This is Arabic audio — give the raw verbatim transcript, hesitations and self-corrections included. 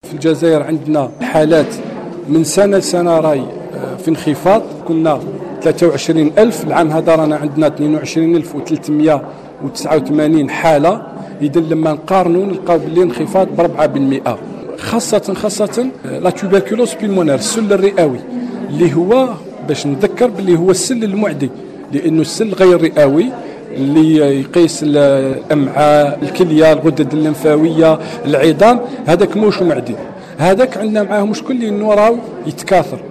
في الجزائر عندنا حالات من سنة لسنة راي في انخفاض. كنا ثلاثة وعشرين ألف، العام هذا رانا عندنا اثنين وعشرين ألف وثلاثمائة وتسعة وثمانين حالة. إذا لما نقارنوا نلقاو باللي انخفاض بربعة بالمئة. خاصة خاصة لا توبركلوز بيلمونير، السل الرئوي، اللي هو باش نذكر باللي هو السل المعدي، لأنه السل غير رئوي اللي يقيس الأمعاء، الكلية، الغدد الليمفاوية، العظام، هذاك موش معدي. هذاك عندنا معاه مشكل لأنه راهو يتكاثر.